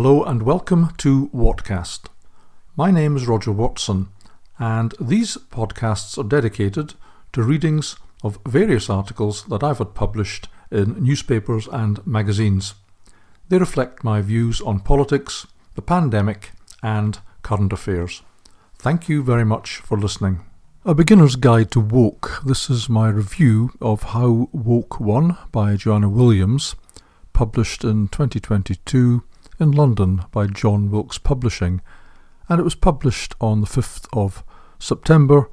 Hello and welcome to Whatcast. My name is Roger Watson, and these podcasts are dedicated to readings of various articles that I've had published in newspapers and magazines. They reflect my views on politics, the pandemic, and current affairs. Thank you very much for listening. A Beginner's Guide to Woke. This is my review of How Woke Won by Joanna Williams, published in 2022 in London by John Wilkes Publishing, and it was published on the 5th of September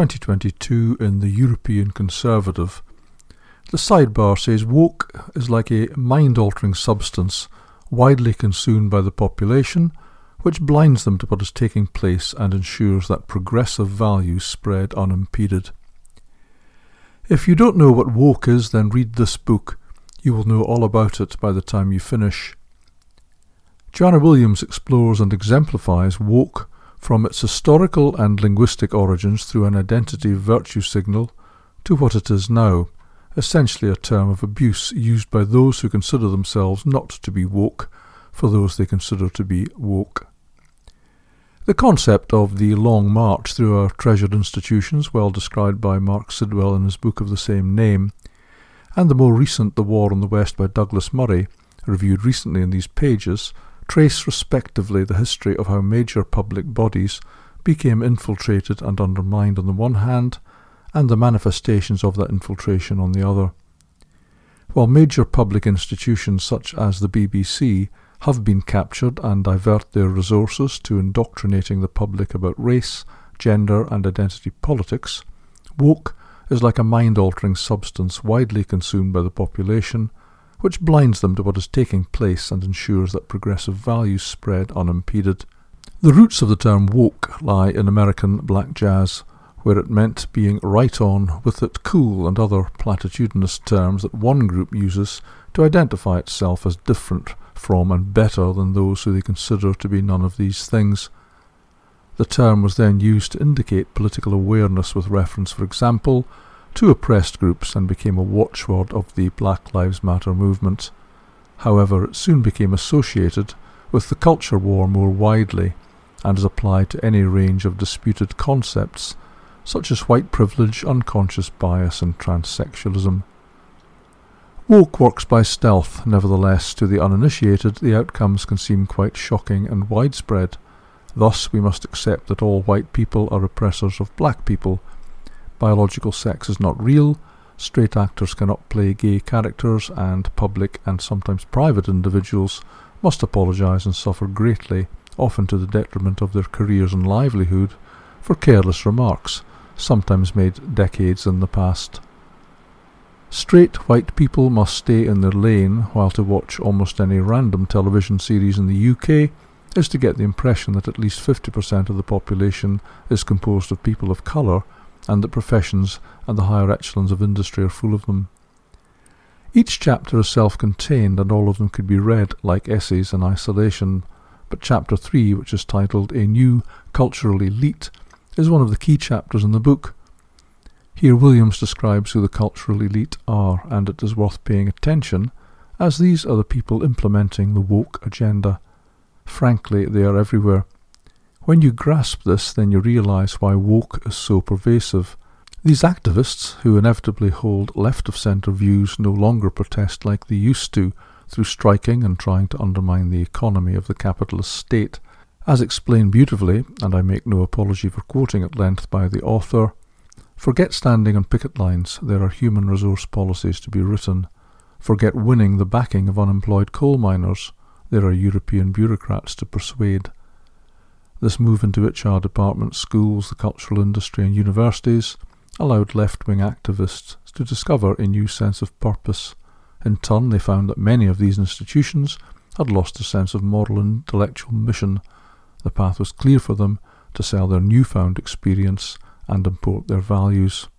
2022 in the European Conservative. The sidebar says woke is like a mind-altering substance widely consumed by the population, which blinds them to what is taking place and ensures that progressive values spread unimpeded. If you don't know what woke is, then read this book. You will know all about it by the time you finish. Joanna Williams explores and exemplifies woke from its historical and linguistic origins through an identity virtue signal to what it is now, essentially a term of abuse used by those who consider themselves not to be woke for those they consider to be woke. The concept of the long march through our treasured institutions, well described by Mark Sidwell in his book of the same name, and the more recent The War in the West by Douglas Murray, reviewed recently in these pages, trace respectively the history of how major public bodies became infiltrated and undermined on the one hand, and the manifestations of that infiltration on the other. While major public institutions such as the BBC have been captured and divert their resources to indoctrinating the public about race, gender and identity politics, woke is like a mind-altering substance widely consumed by the population, which blinds them to what is taking place and ensures that progressive values spread unimpeded. The roots of the term woke lie in American black jazz, where it meant being right on with it cool and other platitudinous terms that one group uses to identify itself as different from and better than those who they consider to be none of these things. The term was then used to indicate political awareness with reference, for example, to oppressed groups and became a watchword of the Black Lives Matter movement. However, it soon became associated with the culture war more widely and is applied to any range of disputed concepts such as white privilege, unconscious bias and transsexualism. Woke works by stealth. Nevertheless, to the uninitiated, the outcomes can seem quite shocking and widespread. Thus, we must accept that all white people are oppressors of black people. Biological sex is not real, straight actors cannot play gay characters, and public and sometimes private individuals must apologise and suffer greatly, often to the detriment of their careers and livelihood, for careless remarks, sometimes made decades in the past. Straight white people must stay in their lane, while to watch almost any random television series in the UK is to get the impression that at least 50% of the population is composed of people of colour, and that professions and the higher echelons of industry are full of them. Each chapter is self-contained and all of them could be read like essays in isolation, but chapter 3, which is titled A New Cultural Elite, is one of the key chapters in the book. Here Williams describes who the cultural elite are, and it is worth paying attention, as these are the people implementing the woke agenda. Frankly, they are everywhere. When you grasp this, then you realise why woke is so pervasive. These activists, who inevitably hold left-of-centre views, no longer protest like they used to, through striking and trying to undermine the economy of the capitalist state. As explained beautifully, and I make no apology for quoting at length by the author, forget standing on picket lines, there are human resource policies to be written. Forget winning the backing of unemployed coal miners, there are European bureaucrats to persuade. This move into HR departments, schools, the cultural industry and universities allowed left-wing activists to discover a new sense of purpose. In turn, they found that many of these institutions had lost a sense of moral and intellectual mission. The path was clear for them to sell their newfound experience and import their values.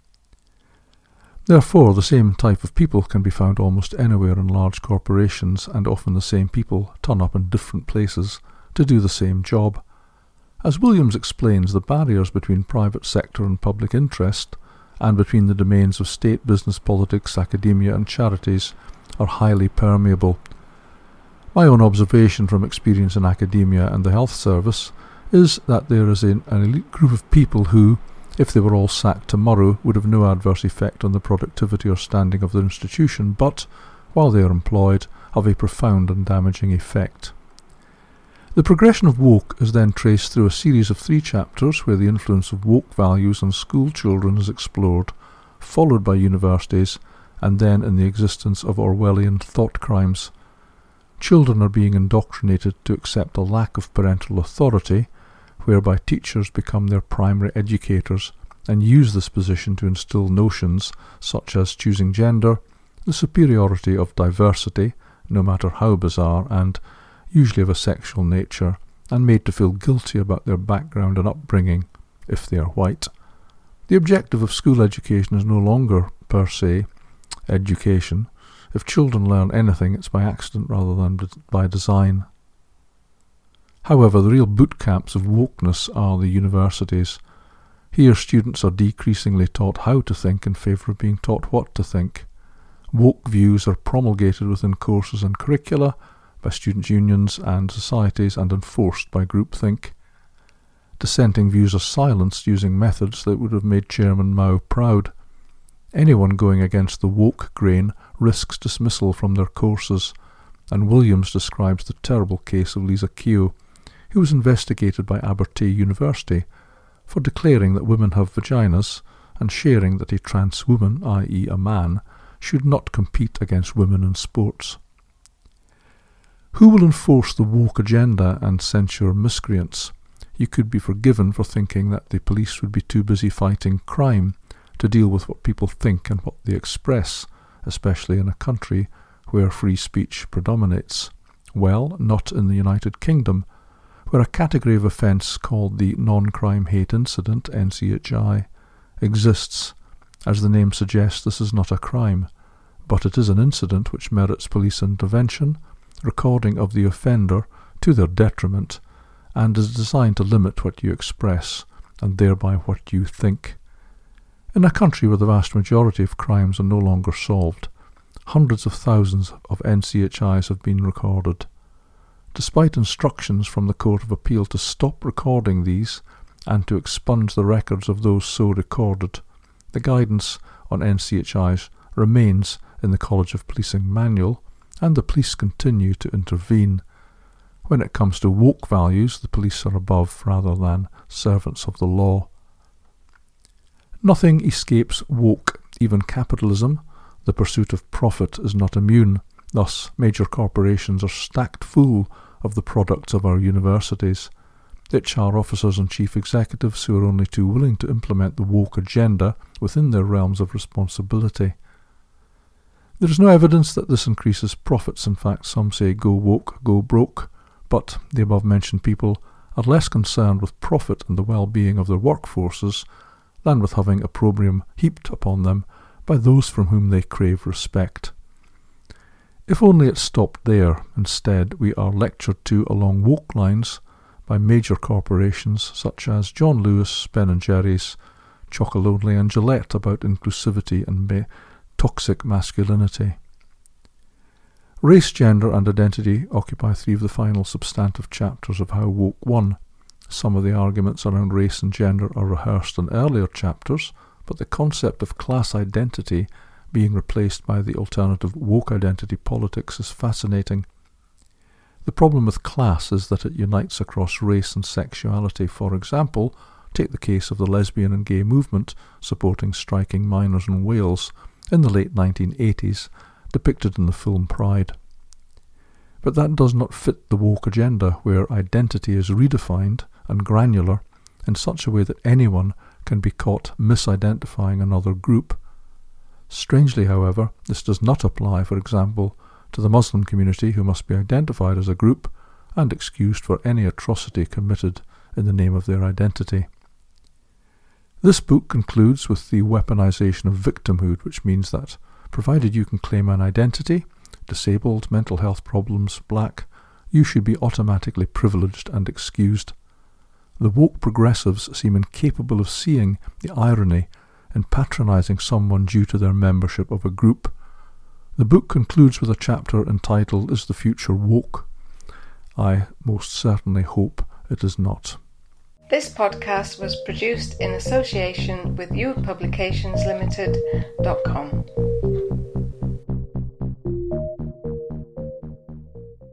Therefore, the same type of people can be found almost anywhere in large corporations, and often the same people turn up in different places to do the same job. As Williams explains, the barriers between private sector and public interest, and between the domains of state, business, politics, academia and charities, are highly permeable. My own observation from experience in academia and the health service is that there is an elite group of people who, if they were all sacked tomorrow, would have no adverse effect on the productivity or standing of their institution, but, while they are employed, have a profound and damaging effect. The progression of woke is then traced through a series of 3 chapters where the influence of woke values on school children is explored, followed by universities, and then in the existence of Orwellian thought crimes. Children are being indoctrinated to accept a lack of parental authority, whereby teachers become their primary educators and use this position to instill notions such as choosing gender, the superiority of diversity, no matter how bizarre, and usually of a sexual nature, and made to feel guilty about their background and upbringing, if they are white. The objective of school education is no longer, per se, education. If children learn anything, it's by accident rather than by design. However, the real boot camps of wokeness are the universities. Here students are decreasingly taught how to think in favour of being taught what to think. Woke views are promulgated within courses and curricula by students' unions and societies and enforced by groupthink. Dissenting views are silenced using methods that would have made Chairman Mao proud. Anyone going against the woke grain risks dismissal from their courses, and Williams describes the terrible case of Lisa Keogh, who was investigated by Abertay University for declaring that women have vaginas and sharing that a trans woman, i.e. a man, should not compete against women in sports. Who will enforce the woke agenda and censure miscreants? You could be forgiven for thinking that the police would be too busy fighting crime to deal with what people think and what they express, especially in a country where free speech predominates. Well, not in the United Kingdom, where a category of offence called the Non-Crime Hate Incident, NCHI, exists. As the name suggests, this is not a crime, but it is an incident which merits police intervention, recording of the offender to their detriment, and is designed to limit what you express, and thereby what you think. In a country where the vast majority of crimes are no longer solved, hundreds of thousands of NCHIs have been recorded. Despite instructions from the Court of Appeal to stop recording these and to expunge the records of those so recorded, the guidance on NCHIs remains in the College of Policing manual, and the police continue to intervene. When it comes to woke values, the police are above rather than servants of the law. Nothing escapes woke, even capitalism. The pursuit of profit is not immune. Thus, major corporations are stacked full of the products of our universities. HR officers and chief executives who are only too willing to implement the woke agenda within their realms of responsibility. There is no evidence that this increases profits. In fact, some say go woke, go broke, but the above-mentioned people are less concerned with profit and the well-being of their workforces than with having opprobrium heaped upon them by those from whom they crave respect. If only it stopped there. Instead, we are lectured to along woke lines by major corporations such as John Lewis, Ben & Jerry's, Chocolonely and Gillette about inclusivity and toxic masculinity. Race, gender and identity occupy 3 of the final substantive chapters of How Woke Won. Some of the arguments around race and gender are rehearsed in earlier chapters, but the concept of class identity being replaced by the alternative woke identity politics is fascinating. The problem with class is that it unites across race and sexuality. For example, take the case of the lesbian and gay movement supporting striking miners in Wales in the late 1980s, depicted in the film Pride. But that does not fit the woke agenda, where identity is redefined and granular in such a way that anyone can be caught misidentifying another group. Strangely, however, this does not apply, for example, to the Muslim community, who must be identified as a group and excused for any atrocity committed in the name of their identity. This book concludes with the weaponization of victimhood, which means that, provided you can claim an identity, disabled, mental health problems, black, you should be automatically privileged and excused. The woke progressives seem incapable of seeing the irony in patronizing someone due to their membership of a group. The book concludes with a chapter entitled "Is the Future Woke?" I most certainly hope it is not. This podcast was produced in association with YouthPublications Limited.com.